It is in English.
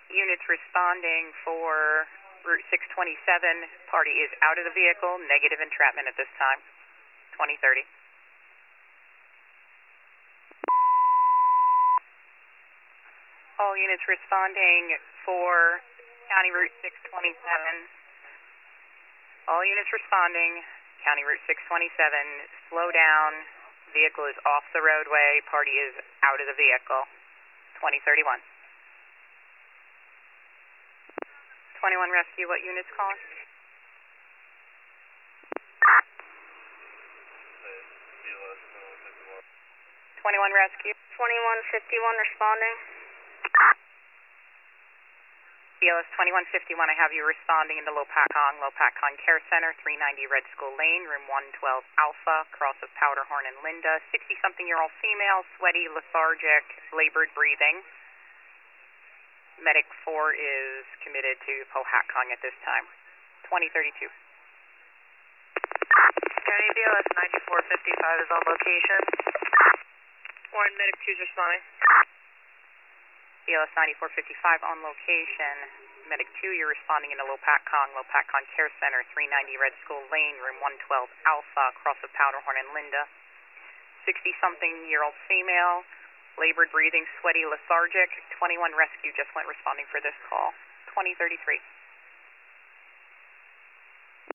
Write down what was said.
Units responding for Route 627, party is out of the vehicle, negative entrapment at this time, 2030. All units responding for County Route 627. All units responding, County Route 627, slow down, vehicle is off the roadway, party is out of the vehicle, 2031. 21 Rescue, what unit's calling? 21 Rescue. 2151 responding. BLS 2151, I have you responding in the Lopatcong Care Center, 390 Red School Lane, room 112 Alpha, cross of Powderhorn and Linda, 60-something-year-old female, sweaty, lethargic, labored breathing. Medic 4 is committed to Powhatan at this time, 2032. County BLS 9455 is on location. Warren, Medic 2 is responding. BLS 9455 on location. Medic 2, you're responding in the Lopatcong Care Center, 390 Red School Lane, room 112 Alpha, cross of Powderhorn and Linda. 60-something-year-old female, labored breathing, sweaty, lethargic. 21 Rescue just went responding for this call, 2033.